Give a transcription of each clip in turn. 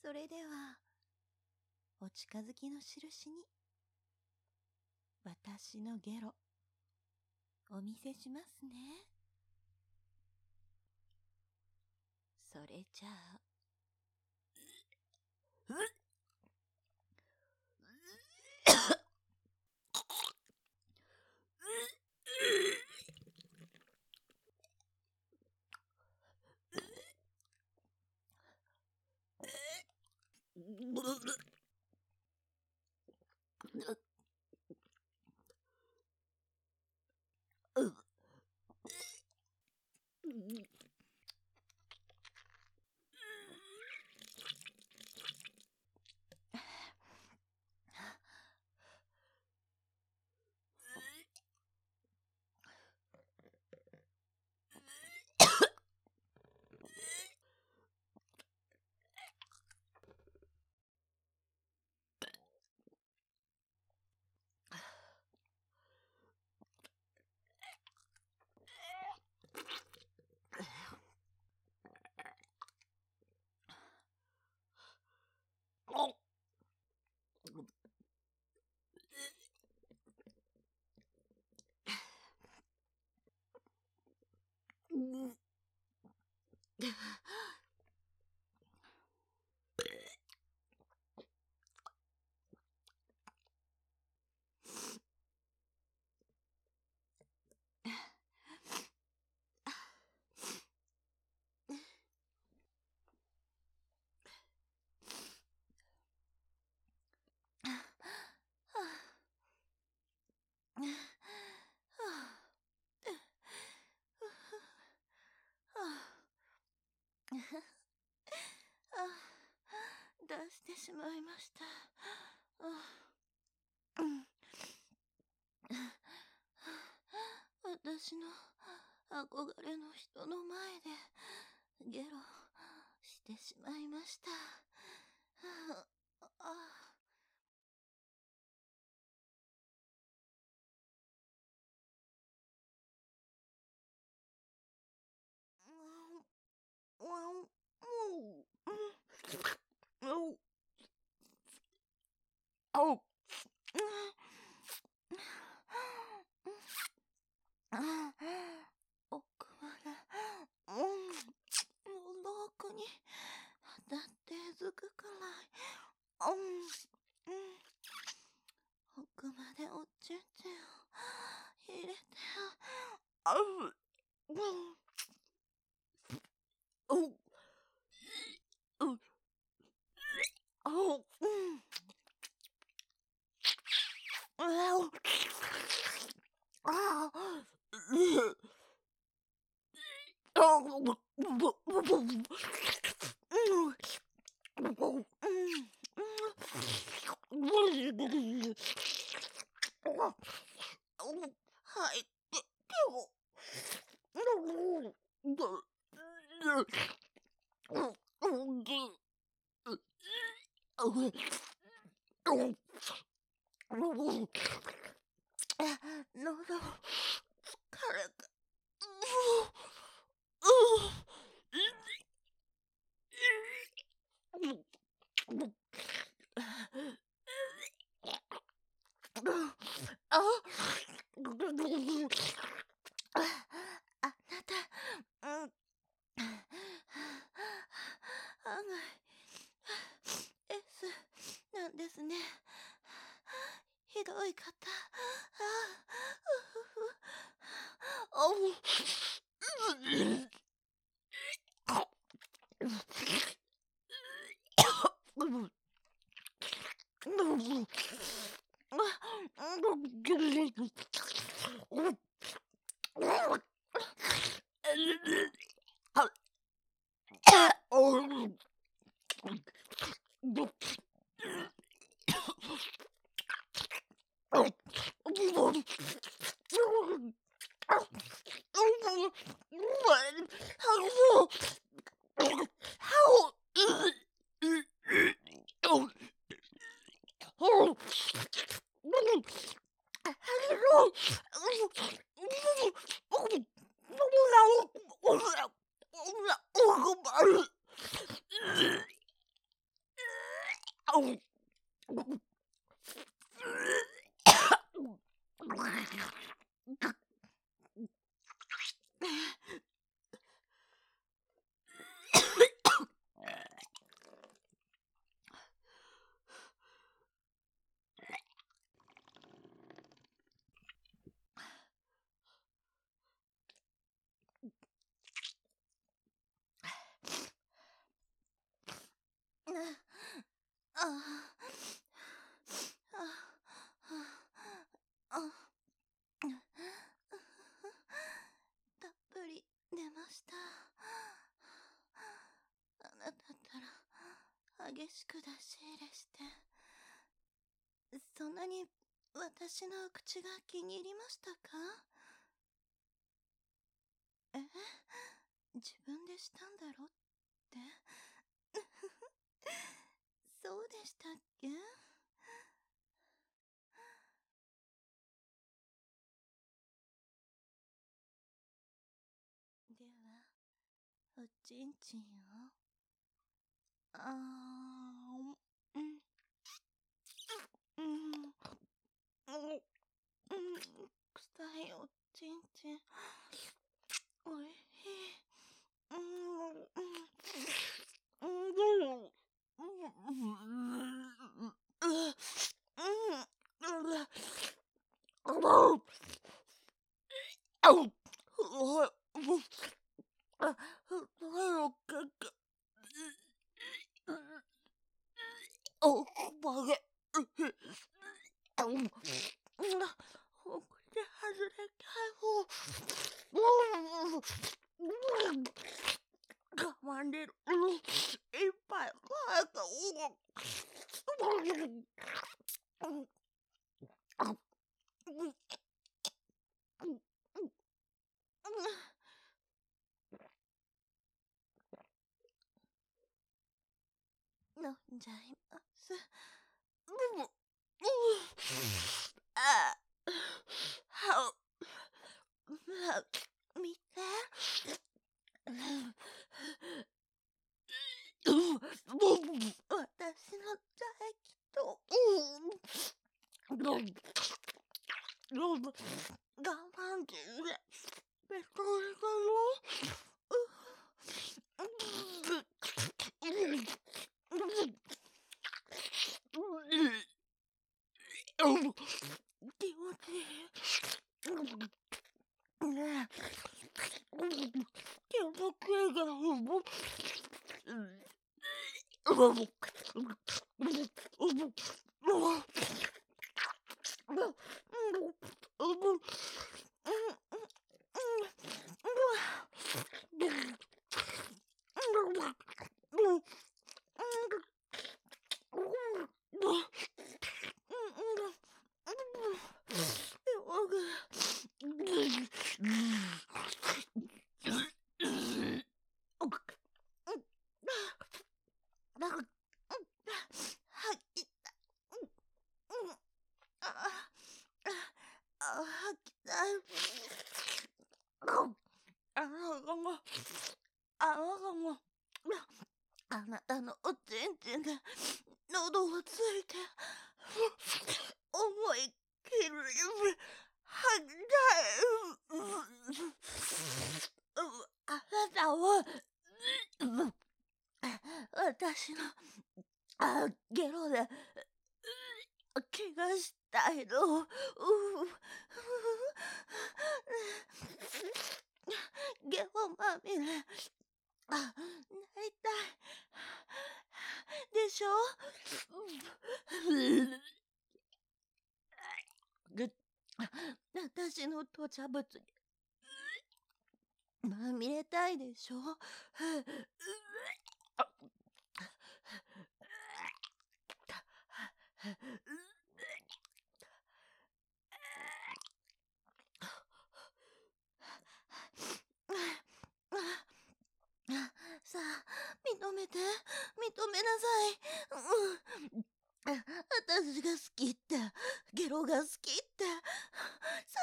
それでは、お近づきの印に、私のゲロ、お見せしますね。それじゃあ、出してしまいました。私の憧れの人の前でゲロしてしまいました。奥まで、奥に当たってずくくらい、奥までおちんちんを入れて、はいってよ。喉疲れた。あなた、案外 S なんですね。ひどい方。 たっぷり出ました。あなたったら激しく出し入れして、そんなに私の口が気に入りましたか？え？自分でしたんだろって？そうでしたっけ？では、おちんちんを、うん、うん、臭いおちんちん、おいしい。おこぼれ。お口外れたよ。我慢でる。いっぱい早く。飲んじゃいます。ああ、見て。私の唾液と、我慢でベトベトの。気持ちいい。気持ちいいがあなたのおちんちんで喉をついて思いっきり吐きたい。あなたは私のゲロで怪我したいの。ゲロまみれ。なりたいでしょ？私の吐砂物にまみれたいでしょ？さあ、認めて、認めなさい。私が好きって、ゲロが好きって。さ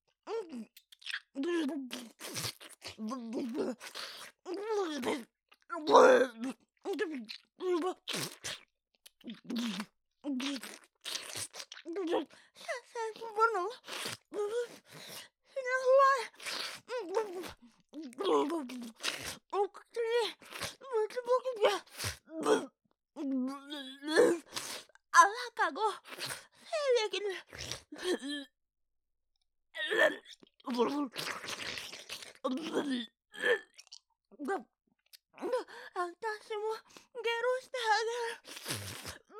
あ、 Alakago,私もゲロしてあげる。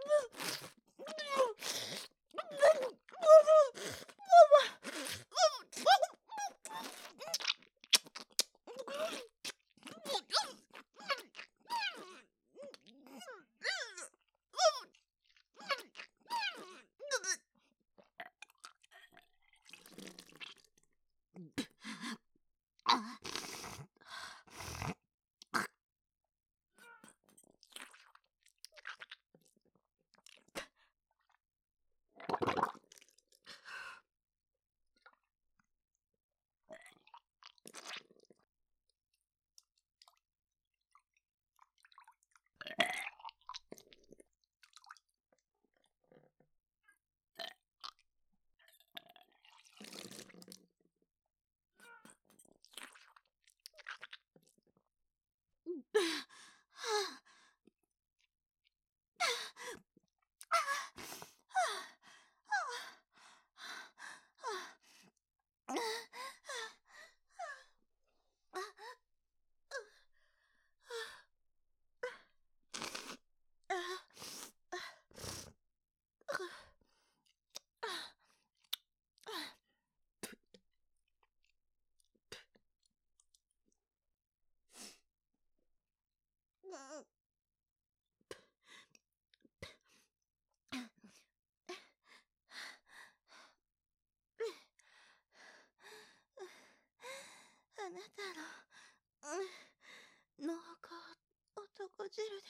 あなたの濃厚男汁で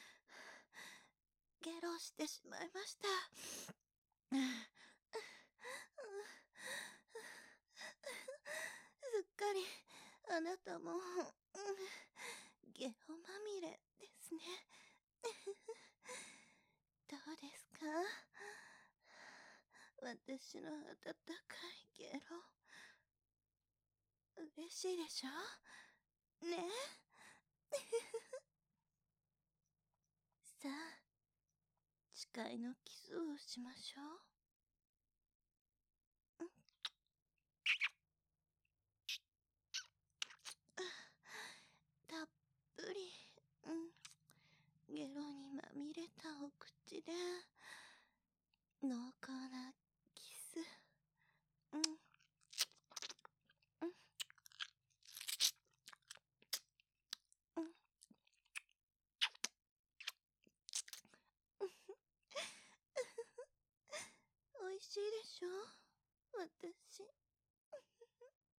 ゲロしてしまいました。すっかりあなたもゲロまみれですね。どうですか、私の温かいゲロ。嬉しいでしょね。さあ、誓いのキスをしましょう。たっぷり、ゲロにまみれたお口で濃厚なキス、おいしいでしょ私。